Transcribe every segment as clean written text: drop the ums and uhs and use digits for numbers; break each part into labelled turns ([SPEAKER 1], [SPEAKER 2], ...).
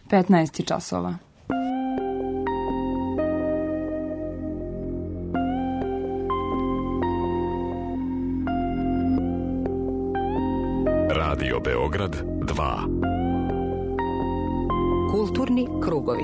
[SPEAKER 1] 15 časova.
[SPEAKER 2] Radio Beograd 2.
[SPEAKER 3] Kulturni krugovi.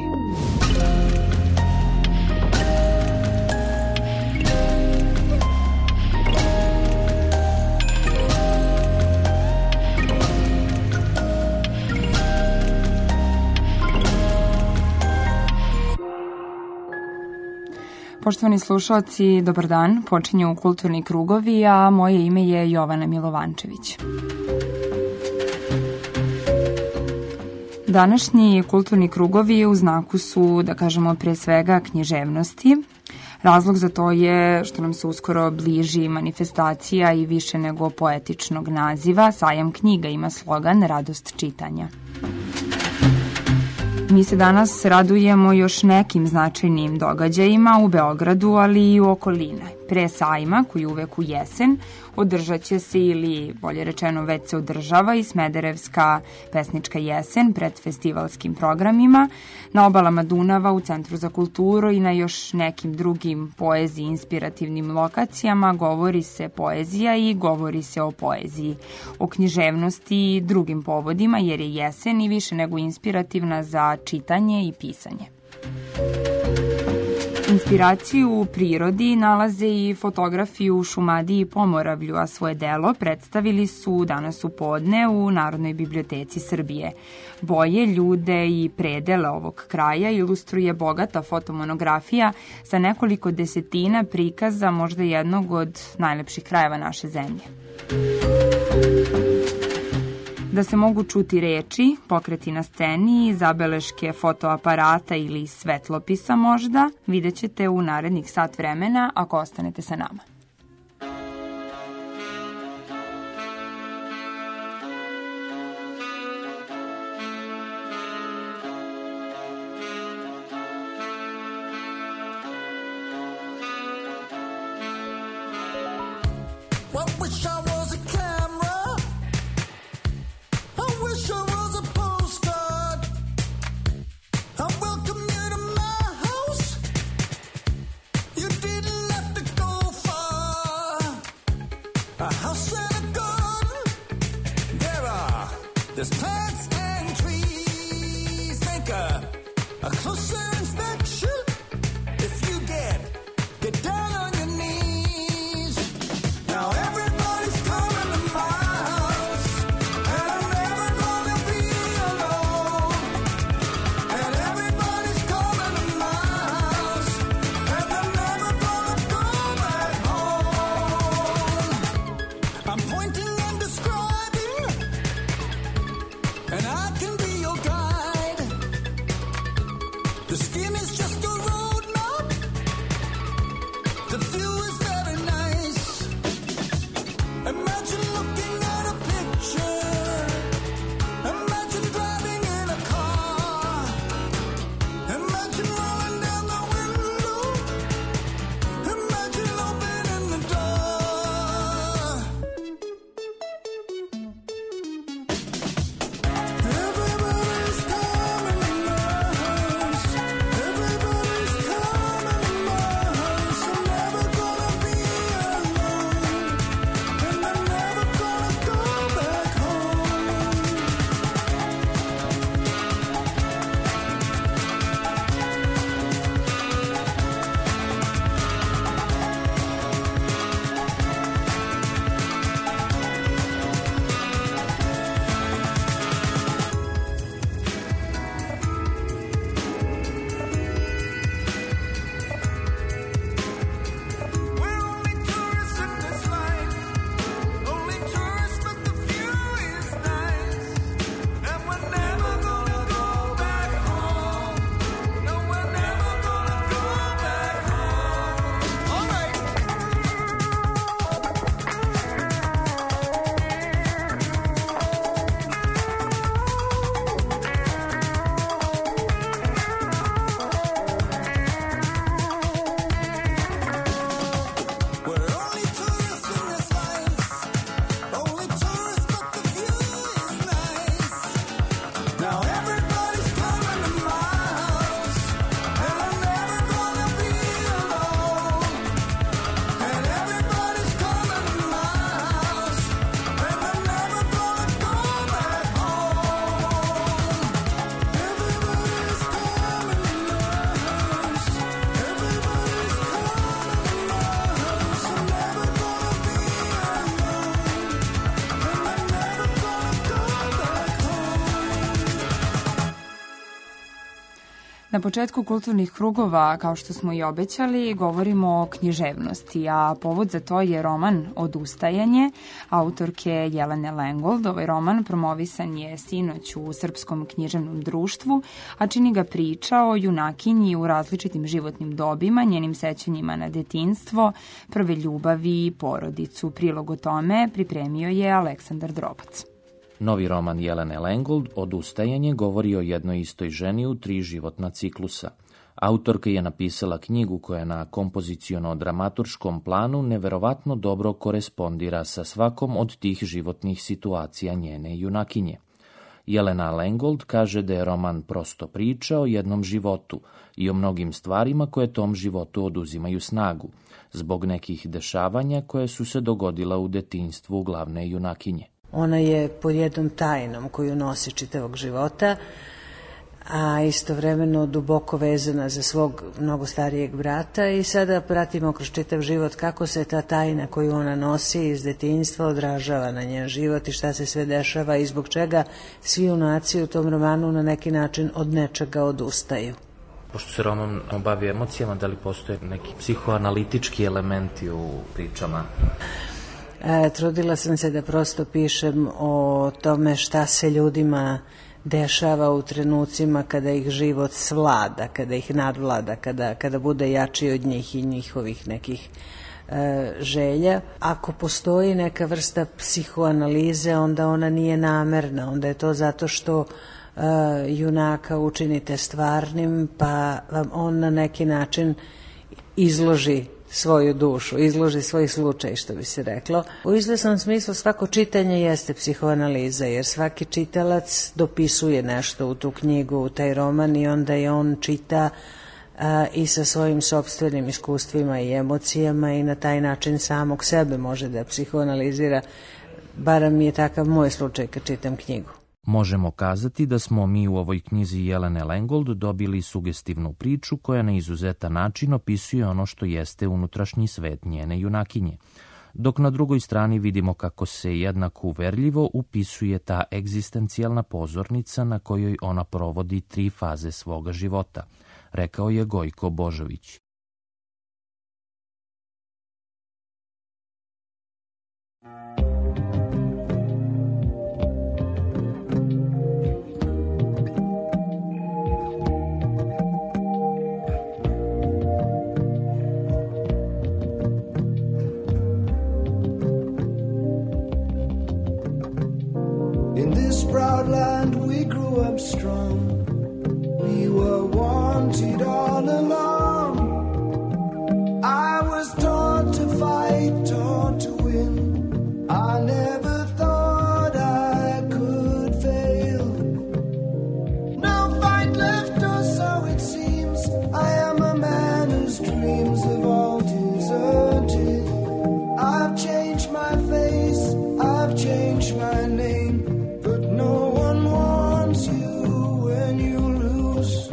[SPEAKER 1] Poštovani slušalci, dobar dan. Počinju Kulturni krugovi, a moje ime je Jovana Milovančević. Današnji kulturni krugovi u znaku su, da kažemo, pre svega književnosti. Razlog za to je što nam se uskoro bliži manifestacija i više nego poetičnog naziva. Sajam knjiga ima slogan Radost čitanja. Mi se danas radujemo još nekim značajnim događajima u Beogradu, ali i u okoline. Pre sajma, koji uvek u jesen, održat će se, ili bolje rečeno već se održava, i Smederevska pesnička jesen pred festivalskim programima, na obalama Dunava, u Centru za kulturu i na još nekim drugim poeziji inspirativnim lokacijama govori se poezija i govori se o poeziji, o književnosti i drugim povodima, jer je jesen i više nego inspirativna za čitanje i pisanje. Inspiraciju u prirodi nalaze i fotografi u Šumadiji i Pomoravlju, a svoje delo predstavili su danas u podne u Narodnoj biblioteci Srbije. Boje, ljude i predele ovog kraja ilustruje bogata fotomonografija sa nekoliko desetina prikaza možda jednog od najlepših krajeva naše zemlje. Da se mogu čuti reči, pokreti na sceni, zabeleške fotoaparata ili svetlopisa možda, vidjet ćete u narednih sat vremena ako ostanete sa nama.
[SPEAKER 4] The skin is just a
[SPEAKER 1] Na početku kulturnih krugova, kao što smo i obećali, govorimo o književnosti, a povod za to je roman Odustajanje autorke Jelene Lengold. Ovaj roman promovisan je sinoć u Srpskom književnom društvu, a čini ga priča o junakinji u različitim životnim dobima, njenim sećanjima na detinjstvo, prve ljubavi i porodicu. Prilog o tome pripremio je Aleksandar Drobac.
[SPEAKER 3] Novi roman Jelene Lengold, Odustajanje, govori o jednoj istoj ženi u 3 životna ciklusa. Autorka je napisala knjigu koja na kompoziciono-dramaturškom planu neverovatno dobro korespondira sa svakom od tih životnih situacija njene junakinje. Jelena Lengold kaže da je roman prosto priča o jednom životu i o mnogim stvarima koje tom životu oduzimaju snagu, zbog nekih dešavanja koje su se dogodila u detinjstvu glavne junakinje.
[SPEAKER 4] Ona je pod jednom tajnom koju nosi čitavog života, a istovremeno duboko vezana za svog mnogo starijeg brata i sada pratimo kroz čitav život kako se ta tajna koju ona nosi iz detinjstva odražava na njen život i šta se sve dešava i zbog čega svi junaci u tom romanu na neki način od nečega odustaju.
[SPEAKER 3] Pošto se roman bavi emocijama, da li postoje neki psihoanalitički elementi u pričama?
[SPEAKER 4] Trudila sam se da prosto pišem o tome šta se ljudima dešava u trenucima kada ih život svlada, kada ih nadvlada, kada bude jači od njih i njihovih nekih želja. Ako postoji neka vrsta psihoanalize, onda ona nije namerna, onda je to zato što junaka učinite stvarnim, pa vam on na neki način izloži svoju dušu, izloži svoj slučaj, što bi se reklo. U izvesnom smislu svako čitanje jeste psihoanaliza, jer svaki čitalac dopisuje nešto u tu knjigu, u taj roman i onda je on čita i sa svojim sopstvenim iskustvima i emocijama i na taj način samog sebe može da psihoanalizira. Barem je takav moj slučaj kad čitam knjigu.
[SPEAKER 3] Možemo kazati da smo mi u ovoj knjizi Jelene Lengold dobili sugestivnu priču koja na izuzetan način opisuje ono što jeste unutrašnji svet njene junakinje, dok na drugoj strani vidimo kako se jednako uverljivo upisuje ta egzistencijalna pozornica na kojoj ona provodi 3 faze svoga života, rekao je Gojko Božović.
[SPEAKER 5] Proud land we grew up strong. We were wanted all along. I was taught to fight, taught to win. I never thought I could fail. No fight left, or so it seems. I am a man whose dreams have all deserted. I've changed my face, I've changed my name. No one wants you when you lose.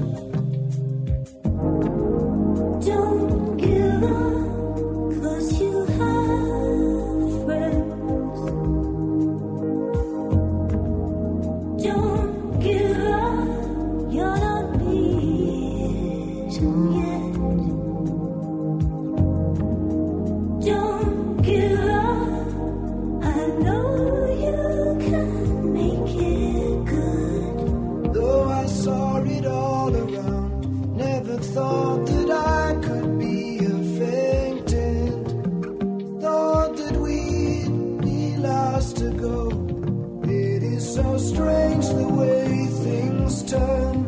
[SPEAKER 5] Don't give up, 'cause you have friends. Don't give up, you're not beaten yet. Don't give up, I know you can. Saw it all around, never thought that I could be a fainted, thought that we'd be last to go. It is so strange the way things turn.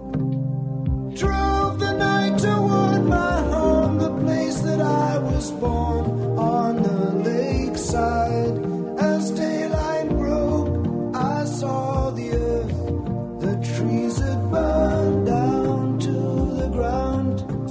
[SPEAKER 5] Drove the night toward my home, the place that I was born, on the lakeside. As daylight broke, I saw the earth. The trees had burned down to the ground.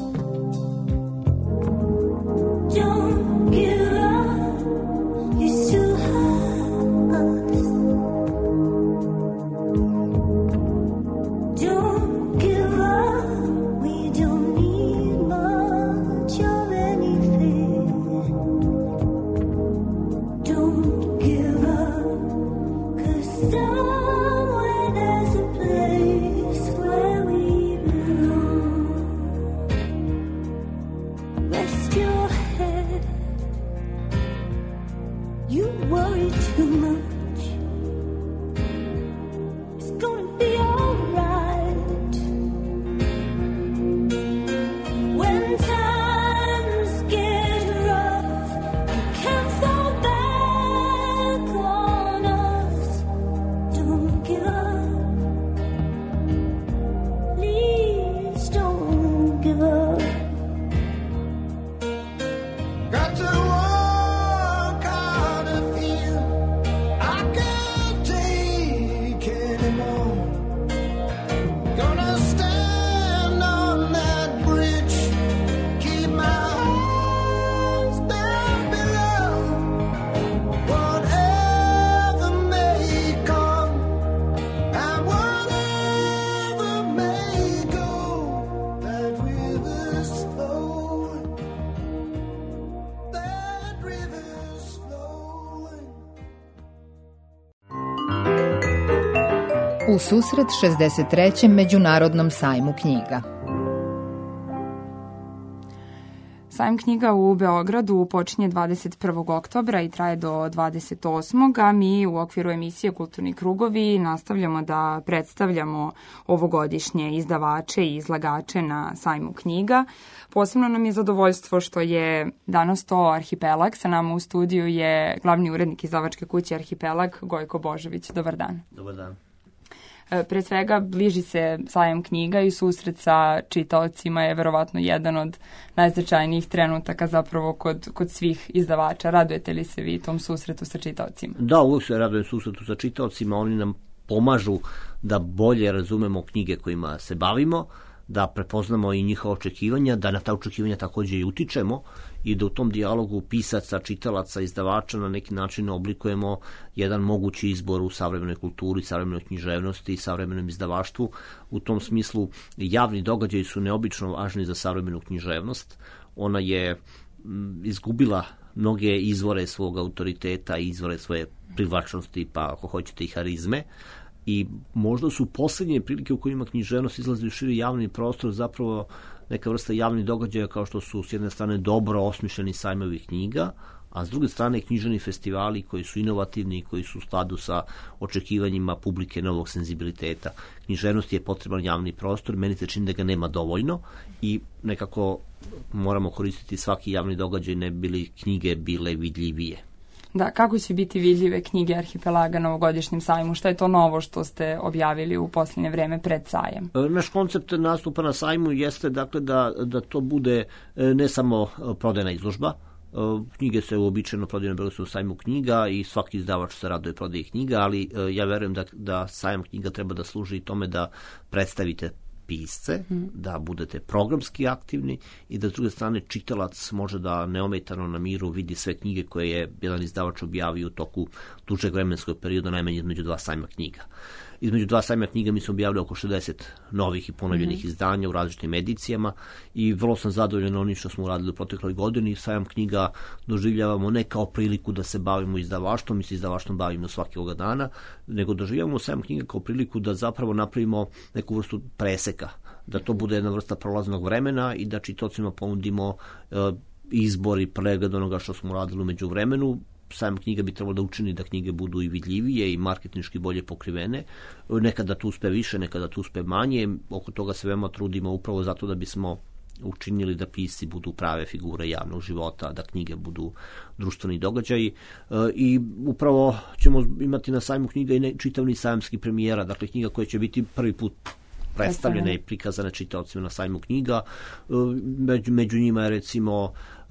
[SPEAKER 6] u susret 63. Međunarodnom sajmu knjiga.
[SPEAKER 1] Sajam knjiga u Beogradu počinje 21. oktobra i traje do 28. a mi u okviru emisije Kulturni krugovi nastavljamo da predstavljamo ovogodišnje izdavače i izlagače na sajmu knjiga. Posebno nam je zadovoljstvo što je danas to Arhipelag. Sa nama u studiju je glavni urednik izdavačke kuće Arhipelag, Gojko Božović. Dobar dan.
[SPEAKER 7] Dobar dan.
[SPEAKER 1] Pre svega, bliži se sajam knjiga i susret sa čitaocima je verovatno jedan od najznačajnijih trenutaka zapravo kod svih izdavača. Radujete li se vi tom susretu sa čitaocima?
[SPEAKER 7] Da, uvijek se radujem susretu sa čitaocima. Oni nam pomažu da bolje razumemo knjige kojima se bavimo, da prepoznamo i njihova očekivanja, da na ta očekivanja takođe i utičemo i da u tom dijalogu pisaca, čitalaca, izdavača na neki način oblikujemo jedan mogući izbor u savremenoj kulturi, savremenoj književnosti i savremenom izdavaštvu. U tom smislu javni događaji su neobično važni za savremenu književnost. Ona je izgubila mnoge izvore svog autoriteta i izvore svoje privlačnosti, pa ako hoćete i harizme. I možda su posljednje prilike u kojima književnost izlazi u širi javni prostor zapravo neka vrsta javnih događaja kao što su s jedne strane dobro osmišljeni sajmovi knjiga, a s druge strane književni festivali koji su inovativni i koji su u skladu sa očekivanjima publike novog senzibiliteta. Književnost je potreban javni prostor, meni se čini da ga nema dovoljno i nekako moramo koristiti svaki javni događaj ne bi li knjige bile vidljivije.
[SPEAKER 1] Da, kako će biti vidljive knjige Arhipelaga na ovogodišnjem sajmu? Šta je to novo što ste objavili u posljednje vreme pred sajem?
[SPEAKER 7] Naš koncept nastupa na sajmu jeste dakle da to bude ne samo prodajna izložba. Knjige se uobičajeno prodaju na Beogradskom sajmu knjiga i svaki izdavač se raduje prodaji knjiga, ali ja verujem da sajam knjiga treba da služi tome da predstavite pisce, da budete programski aktivni i da s druge strane čitalac može da neometano na miru vidi sve knjige koje je jedan izdavač objavio u toku dužeg vremenskog perioda, najmanje između dva sajma knjiga. Između dva sajma knjiga mi smo objavili oko 60 novih i ponovljenih izdanja u različitim edicijama i vrlo sam zadovoljan onim što smo uradili u protekloj godini. Sajam knjiga doživljavamo ne kao priliku da se bavimo izdavaštvom, mi se izdavaštvom bavimo svaki ovoga dana, nego doživljavamo sajam knjiga kao priliku da zapravo napravimo neku vrstu preseka, da to bude jedna vrsta prolaznog vremena i da čitaocima ponudimo izbor i pregled onoga što smo uradili umeđu vremenu. Sajam knjiga bi trebalo da učini da knjige budu i vidljivije i marketinški bolje pokrivene. Nekada to uspe više, nekada to uspe manje. Oko toga se veoma trudimo upravo zato da bismo učinili da pisci budu prave figure javnog života, da knjige budu društveni događaji. I upravo ćemo imati na sajmu knjiga i čitavni sajamski premijera, dakle knjiga koja će biti prvi put predstavljene i prikazane čitaocima na sajmu knjiga. Među njima je recimo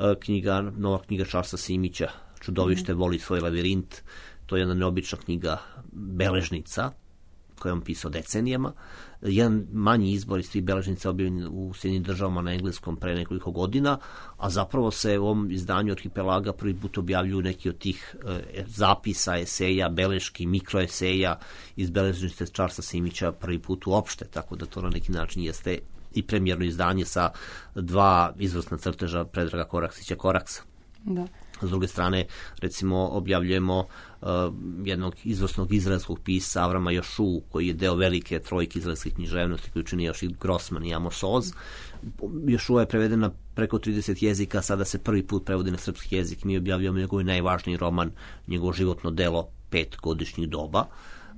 [SPEAKER 7] nova knjiga Charlesa Simića, Čudovište voli svoj lavirint. To je jedna neobična knjiga beležnica koju je on pisao decenijama. Jedan manji izbor iz svih beležnica objavljen u Sjedinjenim Državama na engleskom pre nekoliko godina, a zapravo se u ovom izdanju Arhipelaga prvi put objavljuju neki od tih zapisa, eseja, beleški, mikroeseja iz beležnice Charlesa Simića prvi put uopšte, tako da to na neki način jeste i premijerno izdanje sa dva izvrsna crteža Predraga Koraksića Koraksa.
[SPEAKER 1] Da.
[SPEAKER 7] S druge strane, recimo, objavljujemo jednog izvrsnog izraelskog pisca Avrama Jošu, koji je deo velike trojke izraelskih književnosti koju čini Jošit Grossman i Amos Oz. Jošua je preveden na preko 30 jezika, sada se prvi put prevodi na srpski jezik. Mi objavljujemo njegov najvažniji roman, njegovo životno delo 5 godišnjih doba.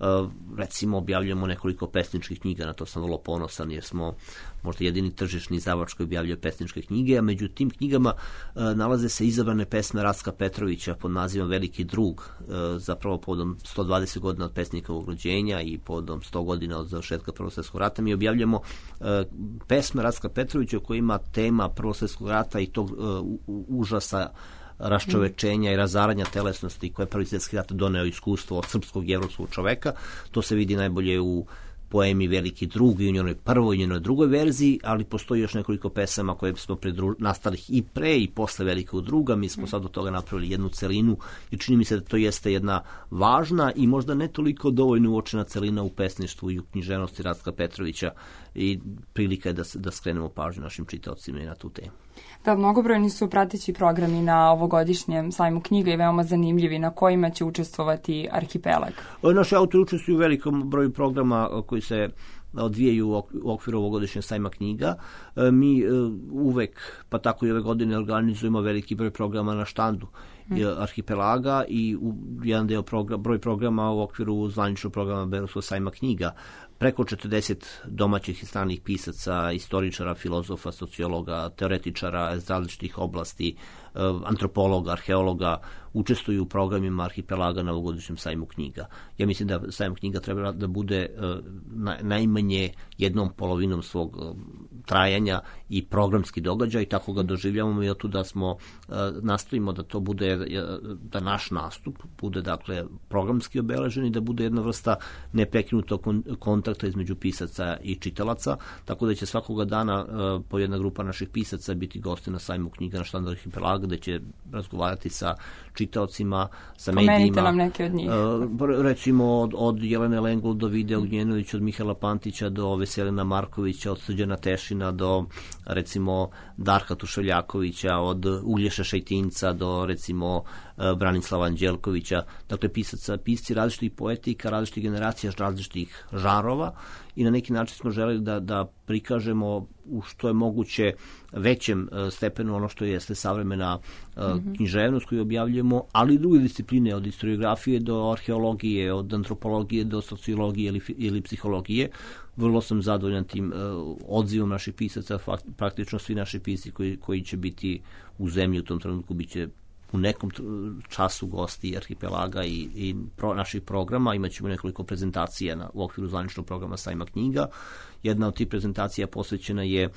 [SPEAKER 7] Recimo objavljujemo nekoliko pesničkih knjiga, na to sam vrlo ponosan jer smo možda jedini tržišni izdavač koji objavljuje pesničke knjige, a među tim knjigama nalaze se izabrane pesme Racka Petrovića pod nazivom Veliki drug, zapravo povodom 120 godina od pesnikovog rođenja i povodom 100 godina od završetka Prvog svjetskog rata. Mi objavljujemo pesme Racka Petrovića koji ima tema Prvog svjetskog rata i tog užasa raščovečenja i razaranja telesnosti koje je Prvi svjetski rat doneo iskustvo od srpskog i evropskog čoveka. To se vidi najbolje u poemi Veliki drug i u njenoj prvoj i njenoj drugoj verziji, ali postoji još nekoliko pesama koje smo nastalih i pre i posle Velikog druga. Mi smo sad od toga napravili jednu celinu i čini mi se da to jeste jedna važna i možda ne toliko dovoljno uočena celina u pesništvu i u književnosti Racka Petrovića i prilika je da skrenemo pažnju našim čitaocima i na tu temu.
[SPEAKER 1] Da, mnogobrojni su prateći programi na ovogodišnjem sajmu knjiga i veoma zanimljivi, na kojima će učestvovati Arhipelag.
[SPEAKER 7] Naši autori učestvuju u velikom broju programa koji se odvijaju u okviru ovogodišnjeg sajma knjiga. Mi uvek, pa tako i ove godine, organizujemo veliki broj programa na štandu Arhipelaga i jedan deo broj programa u okviru zvaničnog programa Beogradskog sajma knjiga. Preko 40 domaćih i stranih pisaca, istoričara, filozofa, sociologa, teoretičara iz različitih oblasti, antropologa, arheologa, učestvuju u programima Arhipelaga na ovogodišnjem sajmu knjiga. Ja mislim da sajam knjiga treba da bude najmanje jednom polovinom svog trajanja i programski događaj, i tako ga doživljavamo, i otuda smo nastojimo da to bude, da naš nastup bude dakle programski obeležen i da bude jedna vrsta neprekinutog kontakta između pisaca i čitalaca, tako da će svakoga dana po jedna grupa naših pisaca biti gosti na sajmu knjiga na štandu Arhipelaga, gde će razgovarati sa čitaocima, sa medijima.
[SPEAKER 1] Pomenite nam neke od njih.
[SPEAKER 7] Recimo od Jelene Lengold do Vide Ognjenovića, od Mihaela Pantića do Veselina Markovića, od Srđana Tešina do recimo Darka Tušeljakovića, od Uglješa Šajtinca do recimo Branislava Anđelkovića. Dakle, pisci različitih poetika, različitih generacija, različitih žanrova, i na neki način smo želeli da prikažemo u što je moguće većem stepenu ono što jeste savremena književnost koju objavljujemo, ali i druge discipline, od historiografije do arheologije, od antropologije do sociologije ili psihologije. Vrlo sam zadovoljan tim odzivom naših pisaca, praktično svi naši pisci koji će biti u zemlji u tom trenutku biće u nekom času gosti Arhipelaga i naših programa. Imaćemo nekoliko prezentacija u okviru zvaničnog programa sajma knjiga. Jedna od tih prezentacija posvećena je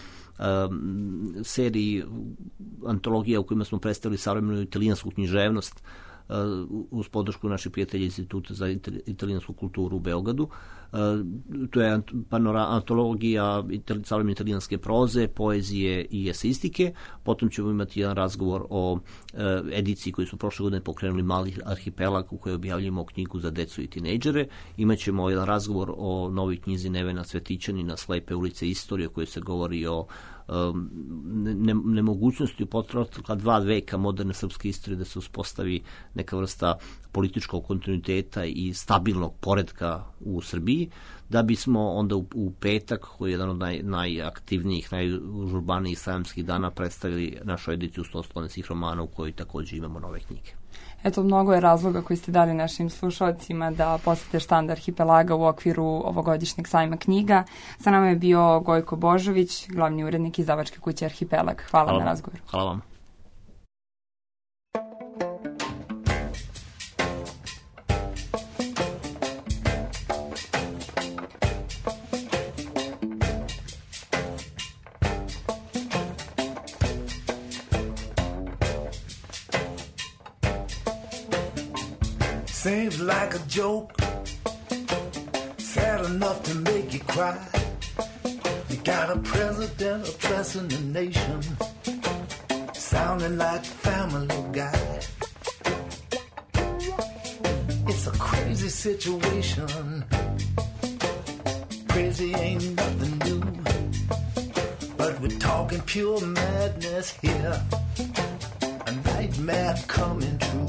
[SPEAKER 7] seriji antologija u kojima smo predstavili savremenu italijansku književnost uz podršku naših prijatelja Instituta za italijansku kulturu u Beogradu. To je antologija savremene italijanske proze, poezije i eseistike. Potom ćemo imati jedan razgovor o ediciji koju smo prošle godine pokrenuli Mali Arhipelag, u kojoj objavljamo knjigu za decu i tinejdžere. Imaćemo jedan razgovor o novoj knjizi Nevena Cvetićanina Slepe ulice istorije, u kojoj se govori o nemogućnosti u protekla 2 veka moderne srpske istorije da se uspostavi neka vrsta političkog kontinuiteta i stabilnog poretka u Srbiji, da bismo onda u petak, koji je jedan od najaktivnijih, najužurbanijih sajamskih dana, predstavili našu ediciju 100 slovenskih romana, u kojoj takođe imamo nove knjige.
[SPEAKER 1] Eto, mnogo je razloga koji ste dali našim slušalcima da posete štand Arhipelaga u okviru ovogodišnjeg sajma knjiga. Sa nama je bio Gojko Božović, glavni urednik izdavačke kuće Arhipelag. Hvala na razgovoru.
[SPEAKER 7] Hvala vam.
[SPEAKER 5] Seems like a joke, sad enough to make you cry. You got a president oppressing the nation, sounding like Family Guy. It's a crazy situation, crazy ain't nothing new, but we're talking pure madness here, a nightmare coming true.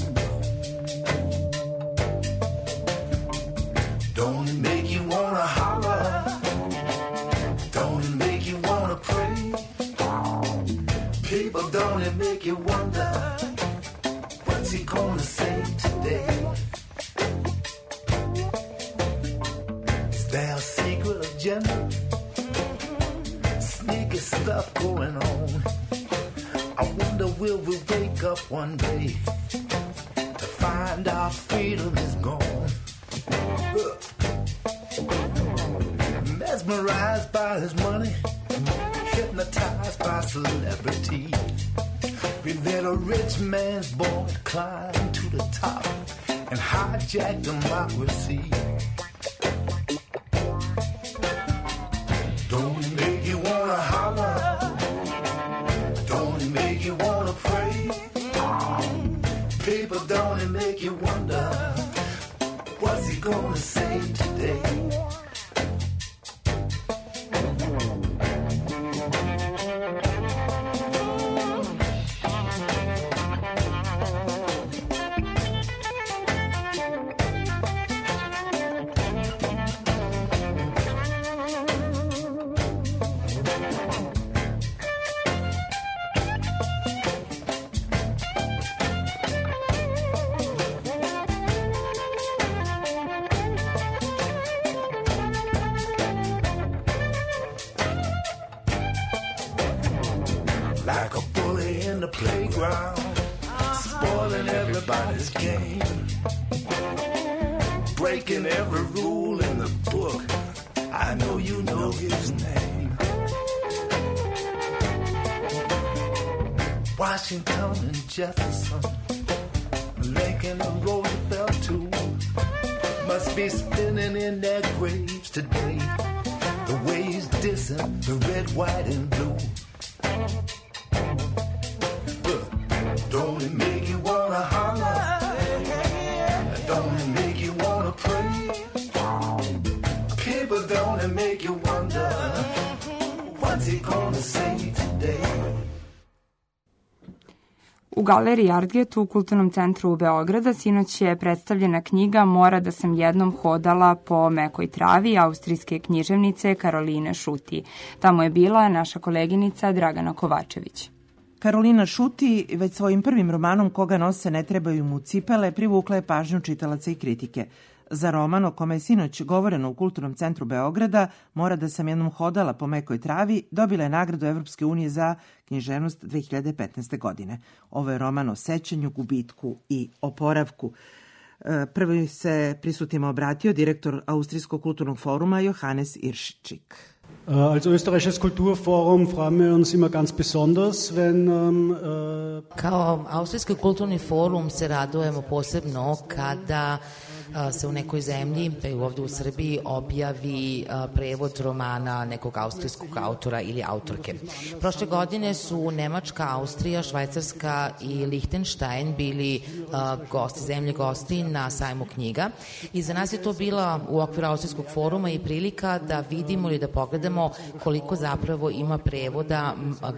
[SPEAKER 5] Don't it make you wanna holler? Don't it make you wanna pray? People, don't it make you wonder what's he gonna say today? Is there a secret agenda? Sneaky stuff going on. I wonder, will we wake up one day to find our freedom is gone? Mesmerized by his money, hypnotized by celebrity, we let a rich man's boy climb to the top and hijack democracy. Don't it make you wanna holler? Don't it make you wanna pray? People, don't it make you wonder what's he gonna say today? like a bully in the playground, spoiling everybody's game, breaking every rule in the book. I know you know his name. Washington and Jefferson, Lincoln and Roosevelt too, must be spinning in their graves today. The way he's dissing the red, white, and blue. Don't it make you wanna holler? Don't it make you wanna pray? People, don't it make you wonder, what's he gonna say today?
[SPEAKER 1] U galeriji Artget u Kulturnom centru Beograda sinoć je predstavljena knjiga Mora da sam jednom hodala po mekoj travi austrijske književnice Karoline Šuti. Tamo je bila naša koleginica Dragana Kovačević.
[SPEAKER 8] Karolina Šuti već svojim prvim romanom Koga nose ne trebaju mu cipele privukla je pažnju čitalaca i kritike. Za roman o kome je sinoć govoreno u Kulturnom centru Beograda Mora da sam jednom hodala po mekoj travi dobila je nagradu Evropske unije za književnost 2015. godine. Ovo je roman o sećanju, gubitku i oporavku. Prvi se prisutnima obratio direktor Austrijskog kulturnog foruma Johannes Irschik.
[SPEAKER 9] Als österreichisches Kulturforum freuen wir uns immer ganz besonders, wenn...
[SPEAKER 10] Kao Austrijski kulturni forum se radujemo posebno kada se u nekoj zemlji, pa i ovdje u Srbiji, objavi prevod romana nekog austrijskog autora ili autorke. Prošle godine su Nemačka, Austrija, Švajcarska i Lichtenstein bili zemlje gosti na sajmu knjiga i za nas je to bila u okviru Austrijskog foruma i prilika da vidimo ili da pogledamo koliko zapravo ima prevoda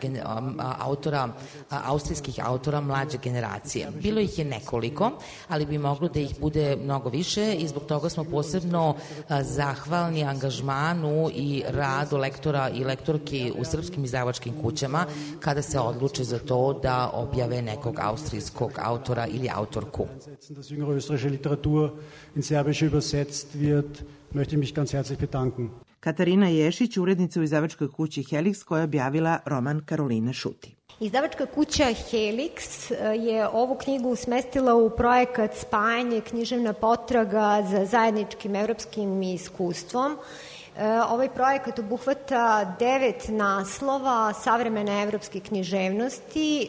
[SPEAKER 10] austrijskih autora mlađe generacije. Bilo ih je nekoliko, ali bi moglo da ih bude mnogo više i zbog toga smo posebno zahvalni angažmanu i radu lektora i lektorki u srpskim izdavačkim kućama kada se odluče za to da objave nekog austrijskog autora ili autorku.
[SPEAKER 9] Dass jüngere österreichische Literatur in Serbische übersetzt wird, möchte ich mich ganz herzlich bedanken.
[SPEAKER 8] Katarina Ješić, urednica u izdavačkoj kući Helix, koja je objavila roman Karoline Šuti.
[SPEAKER 11] Izdavačka kuća Helix je ovu knjigu smestila u projekat Spajanje književna potraga za zajedničkim evropskim iskustvom. Ovaj projekat obuhvata 9 naslova savremene evropske književnosti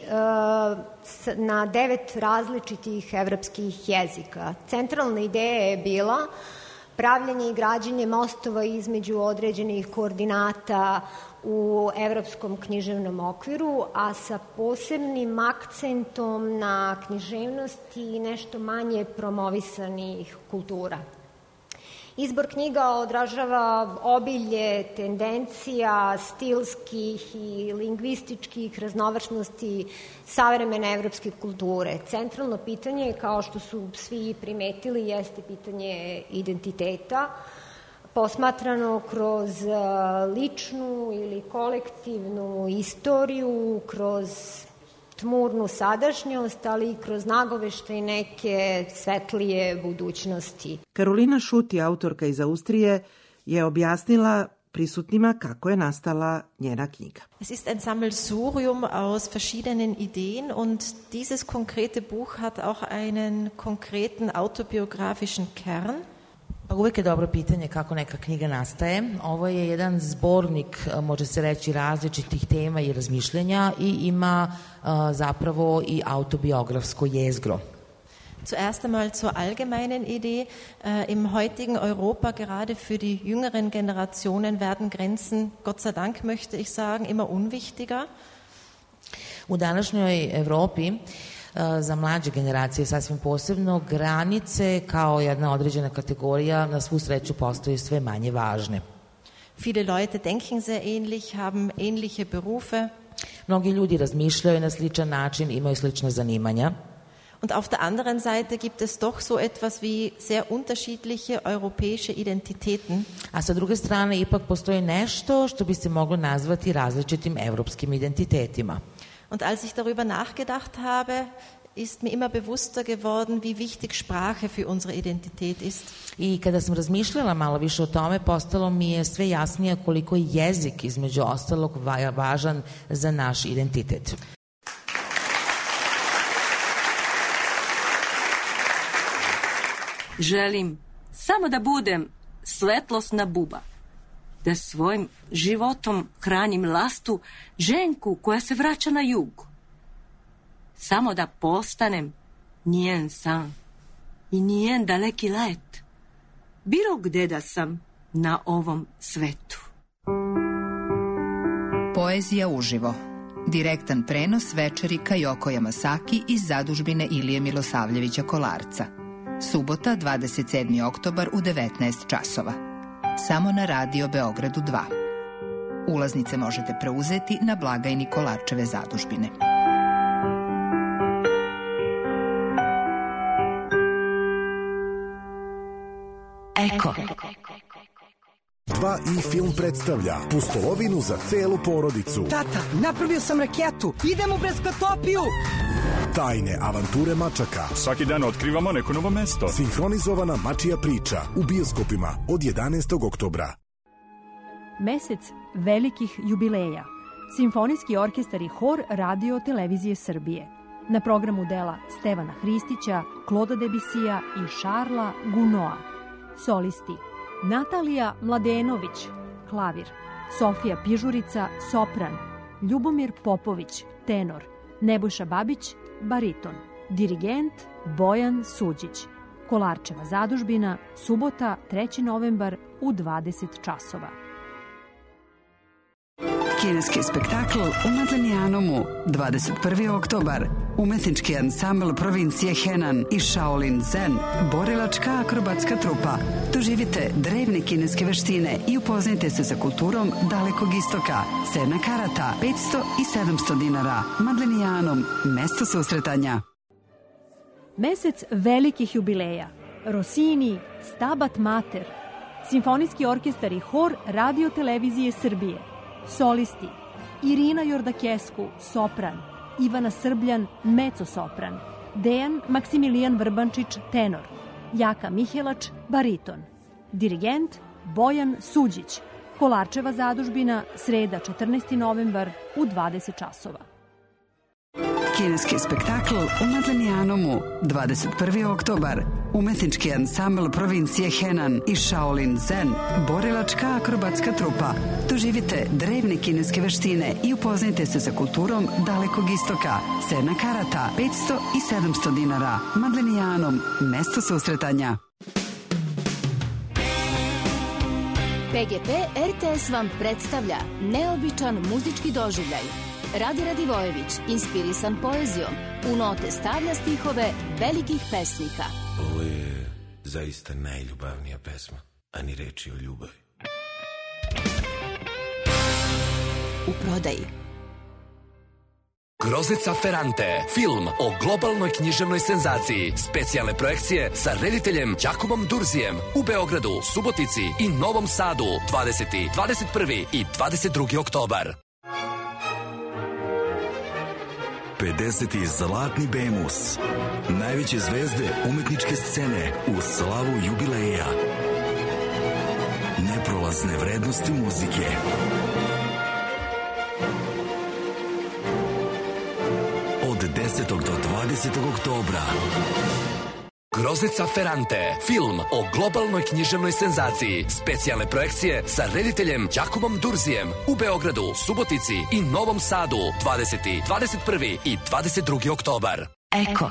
[SPEAKER 11] na 9 različitih evropskih jezika. Centralna ideja je bila pravljanje i građenje mostova između određenih koordinata u evropskom književnom okviru, a sa posebnim akcentom na književnosti i nešto manje promovisanih kultura. Izbor knjiga odražava obilje tendencija stilskih i lingvističkih raznovrsnosti savremene evropske kulture. Centralno pitanje, kao što su svi primetili, jeste pitanje identiteta, posmatrano kroz ličnu ili kolektivnu istoriju, kroz tmurnu sadašnjost, ali i kroz nagoveštaj neke svetlije budućnosti.
[SPEAKER 8] Karolina Šuti, autorka iz Austrije, je objasnila prisutnima kako je nastala njena knjiga.
[SPEAKER 12] Es ist ein Sammelsurium aus verschiedenen Ideen und dieses konkrete Buch hat auch einen konkreten autobiografischen Kern.
[SPEAKER 10] Uvijek je dobro pitanje kako neka knjiga nastaje. Ovo je jedan zbornik, može se reći, različitih tema i razmišljenja i ima zapravo i autobiografsko jezgro.
[SPEAKER 12] Zuerst einmal zur allgemeinen Idee. Im heutigen Europa, gerade für die jüngeren Generationen, werden Grenzen, Gott sei Dank möchte ich sagen, immer unwichtiger.
[SPEAKER 10] U današnjoj Evropi za mlađe generacije sasvim posebno granice kao jedna određena kategorija na svu sreću postaju sve manje važne.
[SPEAKER 12] Viele Leute denken sehr ähnlich, haben ähnliche Berufe.
[SPEAKER 10] Mnogi ljudi razmišljaju na sličan način, imaju slična zanimanja.
[SPEAKER 12] Und auf der anderen Seite gibt es doch so etwas wie sehr unterschiedliche europäische Identitäten.
[SPEAKER 10] A sa druge strane ipak postoji nešto što bi se moglo nazvati različitim evropskim identitetima.
[SPEAKER 12] Und als ich darüber nachgedacht habe, ist mir immer bewusster geworden, wie wichtig Sprache für unsere Identität ist.
[SPEAKER 10] I kada sam razmišljala malo više o tome, postalo mi je sve jasnije koliko je jezik između ostalog važan za naš identitet.
[SPEAKER 13] Želim samo da budem svetlosna buba, da svojim životom hranim lastu ženku koja se vraća na jug. Samo da postanem njen san i njen daleki let, bilo gde da sam na ovom svetu.
[SPEAKER 6] Poezija uživo. Direktan prenos večeri Kajoko Yamasaki iz zadužbine Ilije Milosavljevića Kolarca. Subota, 27. oktobar u 19 časova. Samo na Radio Beogradu 2. Ulaznice možete preuzeti na blagajni Kolarčeve zadužbine.
[SPEAKER 14] Eko. 2i film predstavlja Pustolovinu za celu porodicu.
[SPEAKER 15] Tata, napravio sam raketu. Idemo u Breskotopiju.
[SPEAKER 14] Tajne avanture mačaka.
[SPEAKER 2] Svaki dan otkrivamo neko novo mesto.
[SPEAKER 14] Sinhronizovana mačija priča u bioskopima od 11. oktobra.
[SPEAKER 16] Mesec velikih jubileja. Simfonijski orkestar i hor Radio Televizije Srbije. Na programu dela Stevana Hristića, Kloda Debisija i Šarla Gunoa. Solisti: Natalija Mladenović, klavir; Sofija Pižurica, sopran; Ljubomir Popović, tenor; Nebojša Babić, bariton; dirigent Bojan Suđić. Kolarčeva zadužbina, subota, 3. novembar u 20 časova.
[SPEAKER 17] Kineski spektakl u Madlenjanomu, 21. oktobar. Umetnički ansambl provincije Henan i Shaolin Zen, borilačka akrobatska trupa. Doživite drevne kineske veštine i upoznajte se sa kulturom Dalekog istoka. Cena karata 500 i 700 dinara. Madlenjanom, mesto susretanja.
[SPEAKER 16] Mesec velikih jubileja. Rossini, Stabat Mater. Simfonijski orkestar i hor Radio Televizije Srbije. Solisti: Irina Jordakesku, sopran; Ivana Srbljan, mezzo-sopran; Dejan Maksimilijan Vrbančić, tenor; Jaka Mihelač, bariton; dirigent Bojan Suđić. Kolarčeva zadužbina, sreda, 14. novembar u 20 časova.
[SPEAKER 17] Kineski spektakl u Madlenjanomu, 21. oktobar. Umetnički ansambl provincije Henan i Shaolin Zen, borilačka akrobatska trupa. Doživite drevne kineske veštine i upoznajte se sa kulturom Dalekog istoka. Cena karata 500 i 700 dinara. Madlenjanom, mesto susretanja.
[SPEAKER 18] PGP RTS vam predstavlja neobičan muzički doživljaj. Radi Radivojević, inspirisan poezijom, u note stavlja stihove velikih pesnika.
[SPEAKER 19] Ovo je zaista najljubavnija pesma, a ni reči o ljubavi.
[SPEAKER 18] U prodaji.
[SPEAKER 20] Groznica Ferrante, film o globalnoj književnoj senzaciji. Specijalne projekcije sa rediteljem Đakobom Durzijem u Beogradu, Subotici i Novom Sadu 20., 21. i 22. oktobar.
[SPEAKER 21] 50. Zlatni Bemus. Najveće zvezde umetničke scene u slavu jubileja. Neprolazne vrednosti muzike. Od 10. do 20. oktobra.
[SPEAKER 20] Groznica Ferrante, film o globalnoj književnoj senzaciji. Specijalne projekcije sa rediteljem Đakobom Durzijem u Beogradu, Subotici i Novom Sadu 20., 21. i 22. oktobar.
[SPEAKER 18] Eko.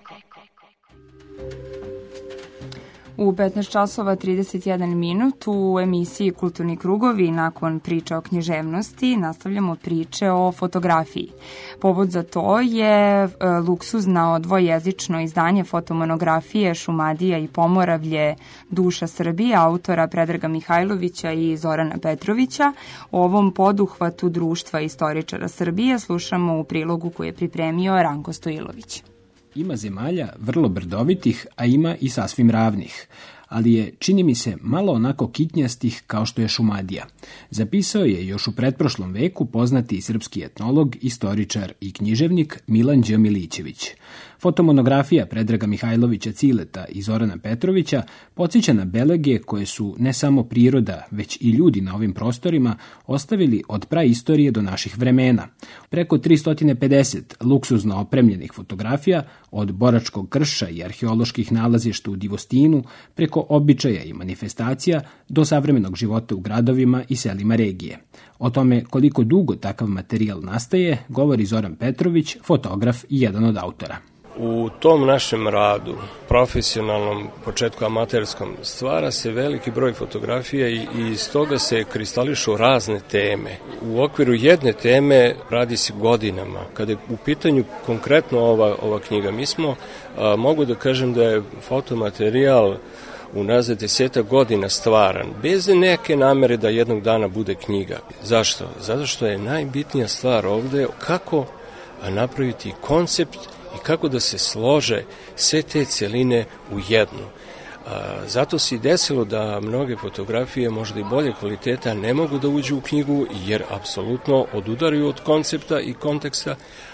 [SPEAKER 1] U 15 časova 31 minut u emisiji Kulturni krugovi nakon priča o književnosti nastavljamo priče o fotografiji. Povod za to je luksuzno dvojezično izdanje fotomonografije Šumadija i Pomoravlje Duša Srbije autora Predraga Mihajlovića i Zorana Petrovića. O ovom poduhvatu društva istoričara Srbije slušamo u prilogu koji je pripremio Ranko Stojilović.
[SPEAKER 22] Ima zemalja vrlo brdovitih, a ima i sasvim ravnih.
[SPEAKER 4] ali je, čini mi se, malo onako kitnjastih kao što je Šumadija. Zapisao je još u pretprošlom veku poznati srpski etnolog, istoričar i književnik Milan Đ. Milićević. Fotomonografija Predraga Mihajlovića Cileta i Zorana Petrovića podsjeća na belege koje su ne samo priroda, već i ljudi na ovim prostorima ostavili od praistorije do naših vremena. Preko 350 luksuzno opremljenih fotografija, od boračkog krša i arheoloških nalazišta u Divostinu, preko običaja i manifestacija, do savremenog života u gradovima i selima regije. O tome koliko dugo takav materijal nastaje, govori Zoran Petrović, fotograf i jedan od autora.
[SPEAKER 22] U tom našem radu, profesionalnom, početku amaterskom, stvara se veliki broj fotografija i iz toga se kristališu razne teme. U okviru jedne teme radi se godinama. Kada je u pitanju konkretno ova knjiga, mi smo, mogu da kažem da je fotomaterijal unazad 10 godina stvaran, bez neke namere da jednog dana bude knjiga. Zašto? Zato što je najbitnija stvar ovde kako napraviti koncept i kako da se slože sve te celine u jednu. Zato se i desilo da mnoge fotografije, možda i bolje kvaliteta, ne mogu da uđu u knjigu jer apsolutno odudaraju od koncepta i konteksta,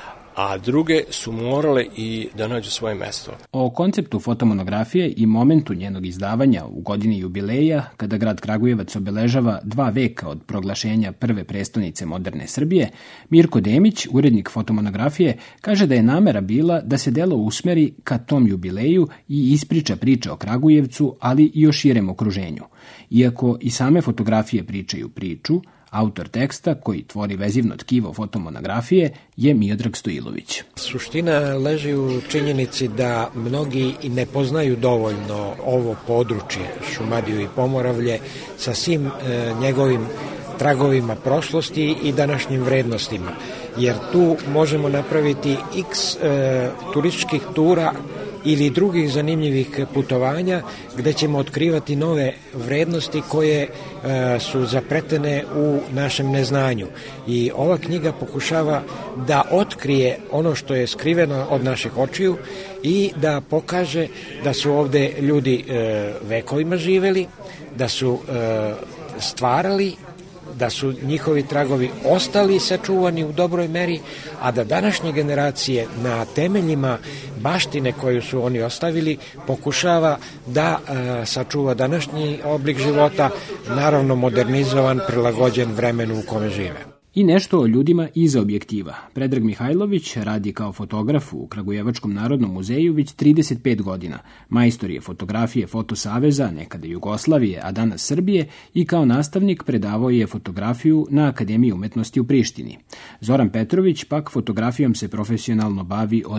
[SPEAKER 22] a druge su morale i da nađu svoje mesto.
[SPEAKER 4] O konceptu fotomonografije i momentu njenog izdavanja u godini jubileja, kada grad Kragujevac obeležava 2 veka od proglašenja prve prestonice moderne Srbije, Mirko Demić, urednik fotomonografije, kaže da je namera bila da se delo usmeri ka tom jubileju i ispriča priče o Kragujevcu, ali i o širem okruženju. Iako i same fotografije pričaju priču, autor teksta, koji tvori vezivno tkivo fotomonografije, je Miodrag Stojilović.
[SPEAKER 23] Suština leži u činjenici da mnogi i ne poznaju dovoljno ovo područje, Šumadiju i Pomoravlje, sa svim njegovim tragovima prošlosti i današnjim vrednostima. Jer tu možemo napraviti x turističkih tura ili drugih zanimljivih putovanja gde ćemo otkrivati nove vrednosti koje su zapretene u našem neznanju. I ova knjiga pokušava da otkrije ono što je skriveno od naših očiju i da pokaže da su ovde ljudi vekovima živeli, da su stvarali, da su njihovi tragovi ostali sačuvani u dobroj meri, a da današnje generacije na temeljima baštine koju su oni ostavili pokušava da sačuva današnji oblik života, naravno modernizovan, prilagođen vremenu u kome žive.
[SPEAKER 4] I nešto o ljudima iza objektiva. Predrag Mihajlović radi kao fotograf u Kragujevačkom narodnom muzeju već 35 godina. Majstor je fotografije Fotosaveza, nekada Jugoslavije, a danas Srbije, i kao nastavnik predavao je fotografiju na Akademiji umetnosti u Prištini. Zoran Petrović pak fotografijom se profesionalno bavi od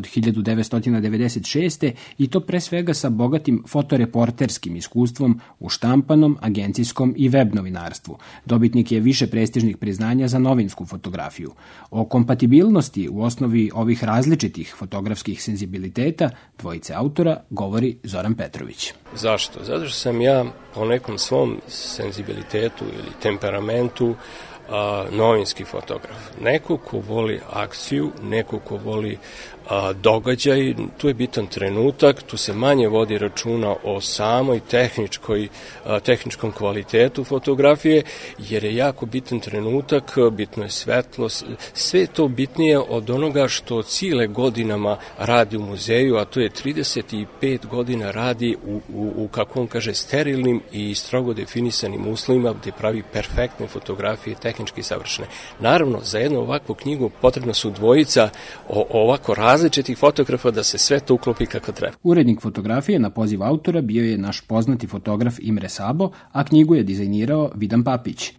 [SPEAKER 4] 1996. i to pre svega sa bogatim fotoreporterskim iskustvom u štampanom, agencijskom i web novinarstvu. Dobitnik je više prestižnih priznanja za novinsku fotografiju. O kompatibilnosti u osnovi ovih različitih fotografskih senzibiliteta dvojice autora govori Zoran Petrović.
[SPEAKER 22] Zašto? Zato što sam ja po nekom svom senzibilitetu ili temperamentu novinski fotograf. Neko ko voli akciju, neko ko voli događaj, tu je bitan trenutak, tu se manje vodi računa o samoj tehničkom kvalitetu fotografije, jer je jako bitan trenutak, bitno je svetlo, sve je to bitnije od onoga što cijele godinama radi u muzeju, a to je 35 godina radi u kako on kaže, sterilnim i strogo definisanim uslovima gde pravi perfektne fotografije, tehnički savršene. Naravno, za jednu ovakvu knjigu potrebno su dvojica ovako različitih fotografa da se sve to uklopi kako treba.
[SPEAKER 4] Urednik fotografije na poziv autora bio je naš poznati fotograf Imre Sabo, a knjigu je dizajnirao Vidan Papić.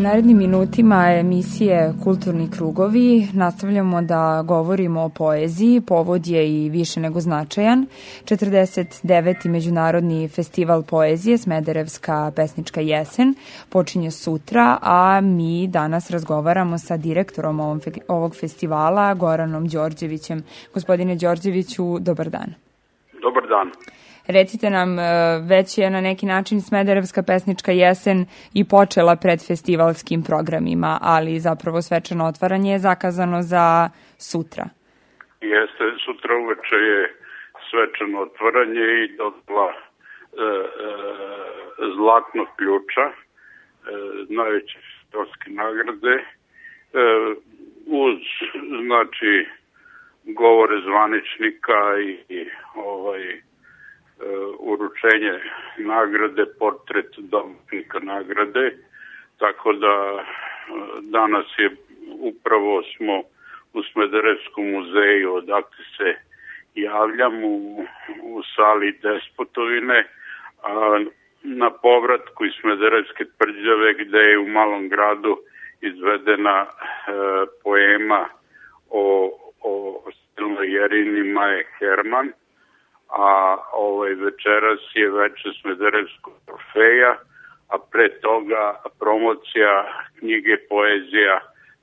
[SPEAKER 1] narednim minutima emisije Kulturni krugovi nastavljamo da govorimo o poeziji. Povod je i više nego značajan. 49. Međunarodni festival poezije Smederevska pesnička jesen počinje sutra, a mi danas razgovaramo sa direktorom ovog festivala, Goranom Đorđevićem. Gospodine Đorđeviću, dobar dan.
[SPEAKER 3] Dobar dan.
[SPEAKER 1] Recite nam, već je na neki način Smederevska pesnička jesen i počela pred festivalskim programima, ali zapravo svečano otvaranje je zakazano za sutra.
[SPEAKER 3] Jeste, sutra uveče je svečano otvaranje i dodala Zlatnog ključa, najveće festivalske nagrade, uz, znači, govore zvaničnika i uručenje nagrade, portret dobitnika nagrade, tako da danas je upravo smo u Smederevskom muzeju, odakle se javljam u sali Despotovine, a na povratku iz Smederevske tvrđave, gde je u Malom gradu izvedena poema o Stilnoj Jerini Maje Herman, a večeras je veče Smederevskog Orfeja, a pre toga promocija knjige poezija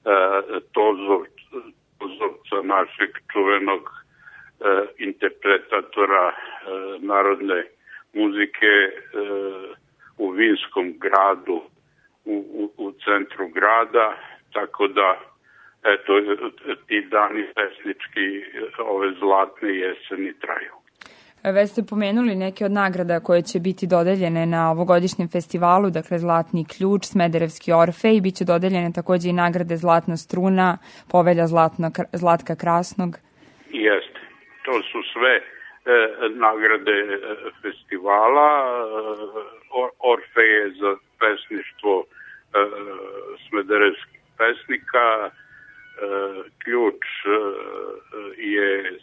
[SPEAKER 3] Tozovca, našeg čuvenog interpretatora narodne muzike u Vinskom gradu, u centru grada, tako da eto, ti dani pesnički ove zlatne jeseni traju.
[SPEAKER 1] Već ste pomenuli neke od nagrada koje će biti dodeljene na ovogodišnjem festivalu, dakle Zlatni ključ, Smederevski Orfej, bit će dodeljene takođe i nagrade Zlatna struna, Povelja Zlatka Krasnog.
[SPEAKER 3] Jeste, to su sve nagrade festivala, Orfej je za pesništvo smederevskih pesnika, ključ je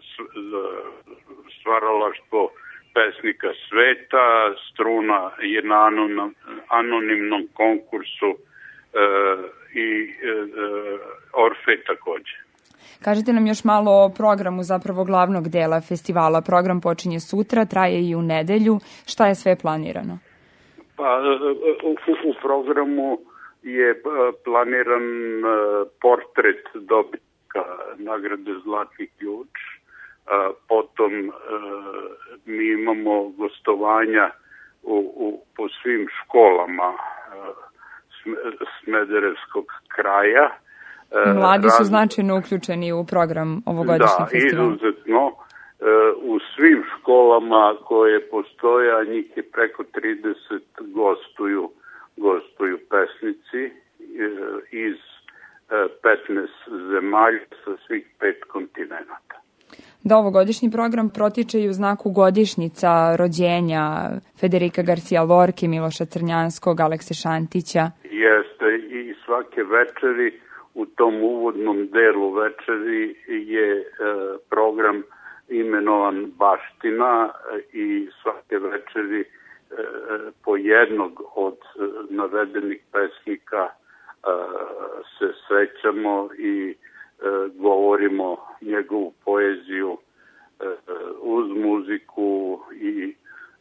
[SPEAKER 3] stvaralaštvo pesnika sveta, struna je na anonimnom konkursu i Orfej takođe.
[SPEAKER 1] Kažite nam još malo o programu zapravo glavnog dela festivala. Program počinje sutra, traje i u nedelju. Šta je sve planirano?
[SPEAKER 3] Pa, u programu je planiran portret dobitnika nagrade Zlatni ključ. Potom mi imamo gostovanja po svim školama Smederevskog kraja.
[SPEAKER 1] Mladi su značajno uključeni u program ovogodišnjeg festivala.
[SPEAKER 3] Da, izuzetno. U svim školama koje postoje, a njih je preko 30, gostuju pesnici iz 15 zemalja sa svih 5 kontinenta.
[SPEAKER 1] Da, ovogodišnji program protiče i u znaku godišnjica rođenja Federika Garcia Lorke, Miloša Crnjanskog, Alekse Šantića.
[SPEAKER 3] Jeste, i svake večeri, u tom uvodnom delu večeri je program imenovan Baština i svake večeri po jednog od navedenih pesnika se sećamo i govorimo njegovu poeziju uz muziku i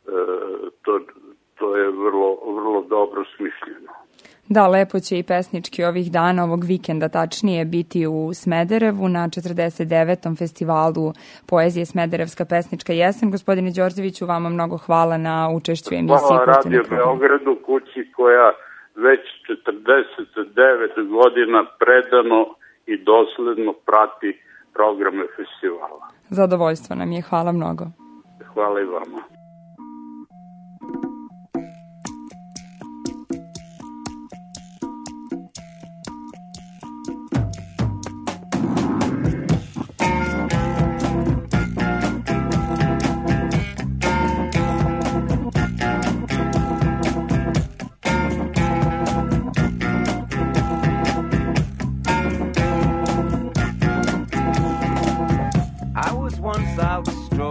[SPEAKER 3] to je vrlo dobro smišljeno.
[SPEAKER 1] Da, lepo će i pesnički ovih dana, ovog vikenda tačnije, biti u Smederevu na 49. festivalu poezije Smederevska pesnička jesen. Gospodine Đorđeviću, vama mnogo hvala na učešću emisiji.
[SPEAKER 3] Hvala Radio Beogradu, kući koja već 49 godina predano i dosledno prati programe festivala.
[SPEAKER 1] Zadovoljstvo nam je, hvala mnogo.
[SPEAKER 3] Hvala i vama.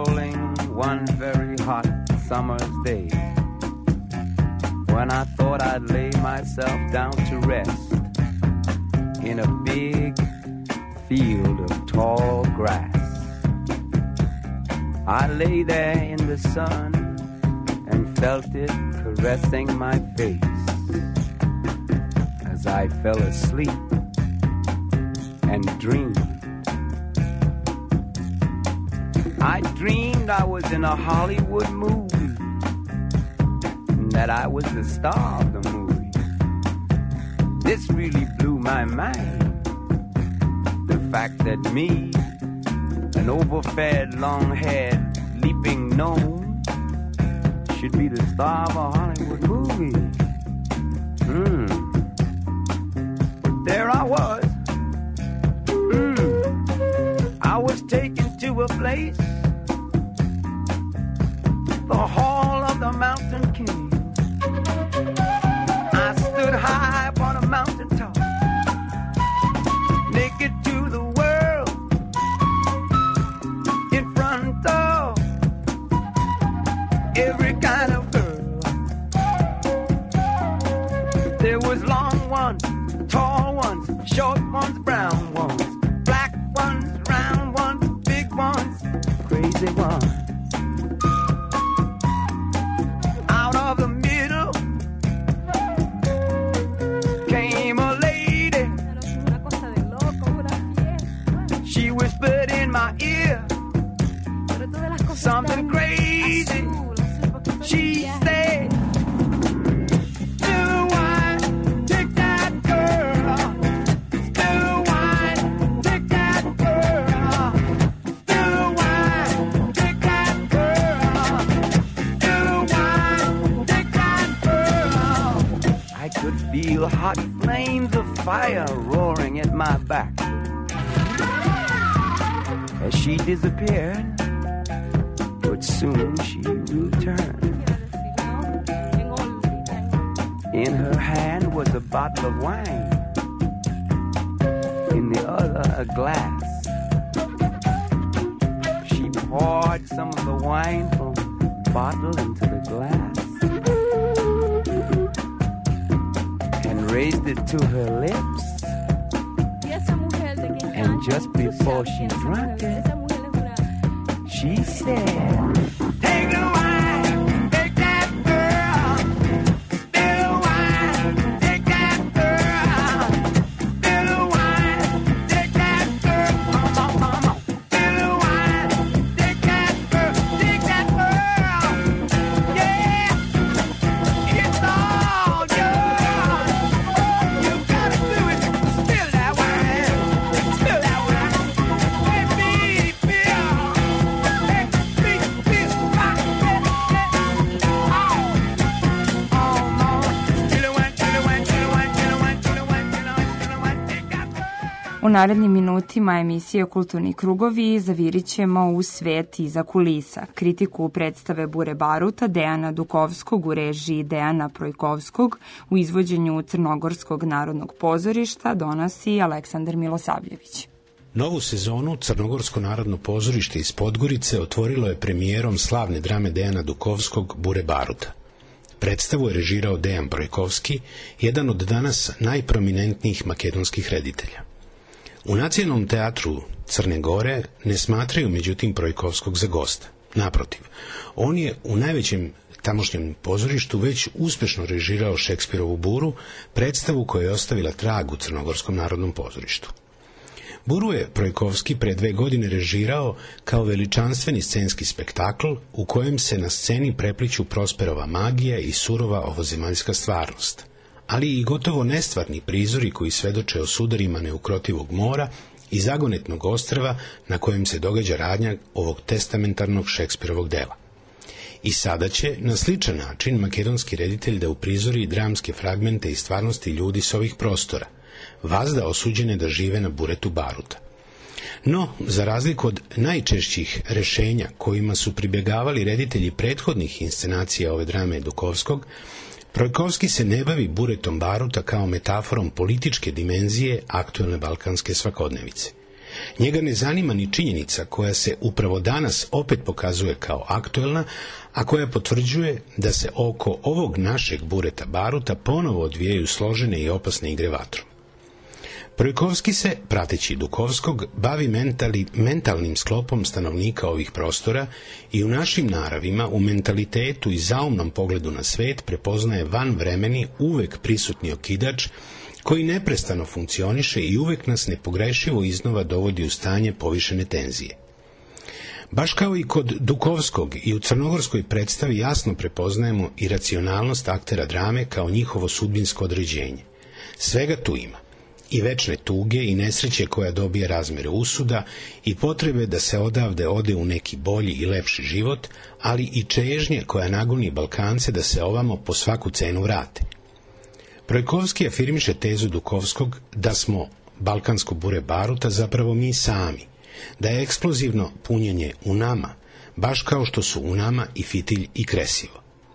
[SPEAKER 5] Summer's day when I thought I'd lay myself down to rest in a big field of tall grass. I lay there in the sun and felt it caressing my face as I fell asleep and dreamed. I dreamed I was in a Hollywood movie and that I was the star of the movie. This really blew my mind. The fact that me, an overfed, long-haired, leaping gnome, should be the star of a Hollywood movie. But there I was. I was taken to a place, the Hall of the Mountain King. I stood high upon a mountain top, naked to the world, in front of every kind of girl. There was long ones, tall ones, short ones, brown ones, black ones, round ones, big ones, crazy ones. Out of the middle came a lady. She whispered in my ear something crazy. She said, "Still wine, take that girl. Still wine, take that girl. Still wine, take that girl. Still wine, take that girl." I could feel hot flames of fire roaring at my back as she disappeared, but soon she returned. In her hand was a bottle of wine, in the other a glass. She poured some of the wine from the bottle into the glass and raised it to her lips. And just before she drank it, she said, "Take the wine, take that girl. Still wine, take that girl. Still wine, take that girl. Come on. Still wine, take that girl, take that girl. Yeah, it's all yours. You gotta do it. Spill that wine, spill that wine. Let me feel.
[SPEAKER 1] U narednim minutima emisije Kulturni krugovi zavirit ćemo u svet iza kulisa. Kritiku predstave Bure baruta Dejana Dukovskog u režiji Dejana Projkovskog u izvođenju Crnogorskog narodnog pozorišta donosi Aleksandar Milosavljević.
[SPEAKER 7] Novu sezonu Crnogorsko narodno pozorište iz Podgorice otvorilo je premijerom slavne drame Dejana Dukovskog Bure baruta. Predstavu je režirao Dejan Projkovski, jedan od danas najprominentnijih makedonskih reditelja. U Nacionalnom teatru Crne Gore ne smatraju međutim Projkovskog za gosta. Naprotiv, on je u najvećem tamošnjem pozorištu već uspešno režirao Šekspirovu Buru, predstavu koja je ostavila trag u Crnogorskom narodnom pozorištu. Buru je Projkovski pre 2 godine režirao kao veličanstveni scenski spektakl u kojem se na sceni prepliću Prosperova magija i surova ovozemaljska stvarnost, ali i gotovo nestvarni prizori koji svedoče o sudarima neukrotivog mora i zagonetnog ostrva na kojem se događa radnja ovog testamentarnog Šekspirovog dela. I sada će, na sličan način, makedonski reditelj da uprizori dramske fragmente i stvarnosti ljudi s ovih prostora, vazda osuđene da žive na buretu baruta. No, za razliku od najčešćih rešenja kojima su pribjegavali reditelji prethodnih inscenacija ove drame Dukovskog, Projkovski se ne bavi buretom baruta kao metaforom političke dimenzije aktuelne balkanske svakodnevice. Njega ne zanima ni činjenica koja se upravo danas opet pokazuje kao aktuelna, a koja potvrđuje da se oko ovog našeg bureta baruta ponovo odvijaju složene i opasne igre vatrom. Projkovski se, prateći Dukovskog, bavi mentalnim sklopom stanovnika ovih prostora i u našim naravima, u mentalitetu i zaumnom pogledu na svet prepoznaje vanvremeni, uvek prisutni okidač koji neprestano funkcioniše i uvek nas nepogrešivo iznova dovodi u stanje povišene tenzije. Baš kao i kod Dukovskog i u crnogorskoj predstavi jasno prepoznajemo iracionalnost aktera drame kao njihovo sudbinsko određenje. Svega tu ima. I večne tuge i nesreće koja dobije razmere usuda i potrebe da se odavde ode u neki bolji i lepši život, ali i čežnje koja nagoni Balkance da se ovamo po svaku cenu vrate. Projkovski afirmiše tezu Dukovskog da smo balkansko bure baruta zapravo mi sami, da je eksplozivno punjenje u nama, baš kao što su u nama i fitilj i kresivo.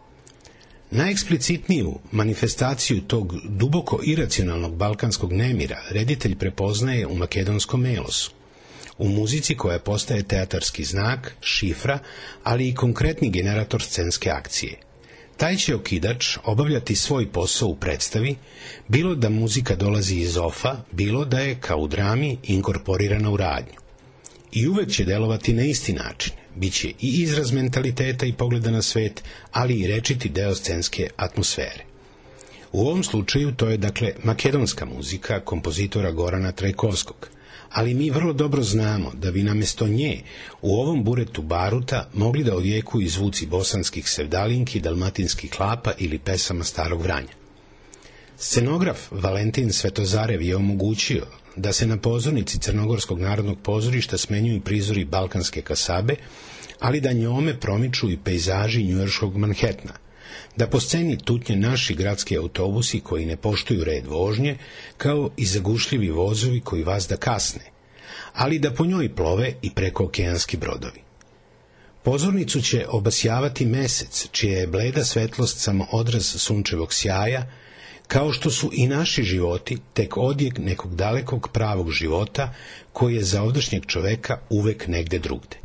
[SPEAKER 7] Najeksplicitniju manifestaciju tog duboko iracionalnog balkanskog nemira reditelj prepoznaje u makedonskom melosu, u muzici koja postaje teatarski znak, šifra, ali i konkretni generator scenske akcije. Taj će okidač obavljati svoj posao u predstavi, bilo da muzika dolazi iz ofa, bilo da je, kao u drami, inkorporirana u radnju. I uvek će delovati na isti način, biće i izraz mentaliteta i pogleda na svet, ali i rečiti deo scenske atmosfere. U ovom slučaju to je dakle makedonska muzika kompozitora Gorana Trajkovskog, ali mi vrlo dobro znamo da bi namesto nje u ovom buretu baruta mogli da odjekuju zvuci bosanskih sevdalinki, dalmatinskih klapa ili pesama Starog Vranja. Scenograf Valentin Svetozarev je omogućio da se na pozornici Crnogorskog narodnog pozorišta smenjuju prizori balkanske kasabe, ali da njome promiču i pejzaži njujorškog Manhatna, da po sceni tutnje naši gradski autobusi koji ne poštuju red vožnje, kao i zagušljivi vozovi koji vazda kasne, ali da po njoj plove i prekookeanski brodovi. Pozornicu će obasjavati mesec, čija je bleda svetlost samo odraz sunčevog sjaja, kao što su i naši životi tek odjek nekog dalekog pravog života koji je za ovdašnjeg čoveka uvek negde drugde.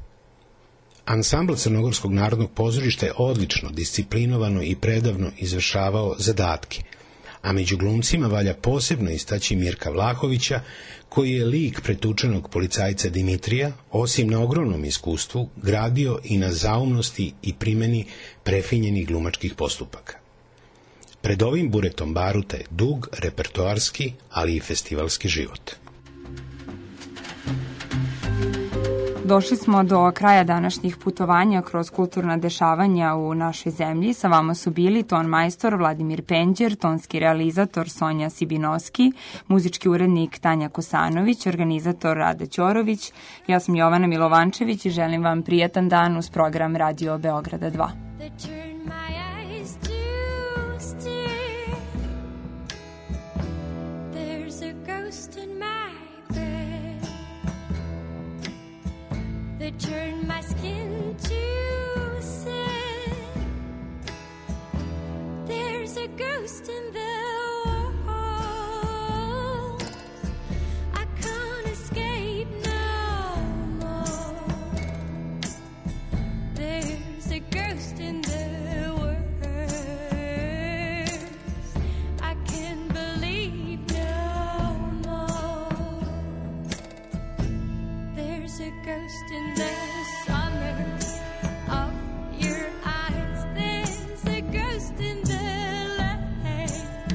[SPEAKER 7] Ansambl Crnogorskog narodnog pozorišta je odlično, disciplinovano i predavno izvršavao zadatke, a među glumcima valja posebno istaći Mirka Vlahovića, koji je lik pretučenog policajca Dimitrija, osim na ogromnom iskustvu, gradio i na zaumnosti i primeni prefinjenih glumačkih postupaka. Pred ovim buretom baruta je dug, repertoarski, ali i festivalski život.
[SPEAKER 1] Došli smo do kraja današnjih putovanja kroz kulturna dešavanja u našoj zemlji. Sa vama su bili ton majstor Vladimir Penđer, tonski realizator Sonja Sibinoski, muzički urednik Tanja Kosanović, organizator Rada Ćorović. Ja sam Jovana Milovančević i želim vam prijatan dan uz program Radio Beograda 2.
[SPEAKER 8] Turn my skin to sin. There's a ghost in the walls. I can't escape no more. There's a ghost in the words. I can't believe no more. There's a ghost in the summer of your eyes. There's a ghost in the light.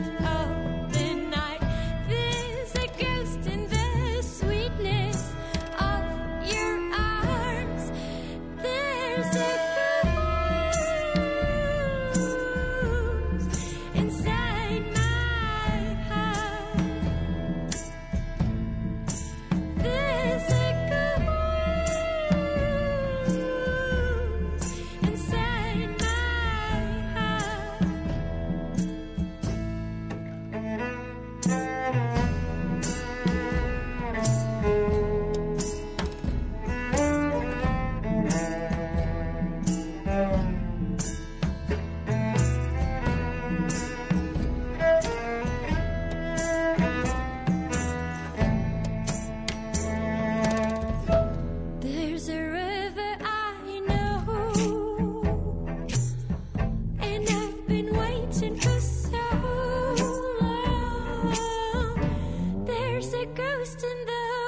[SPEAKER 8] first in the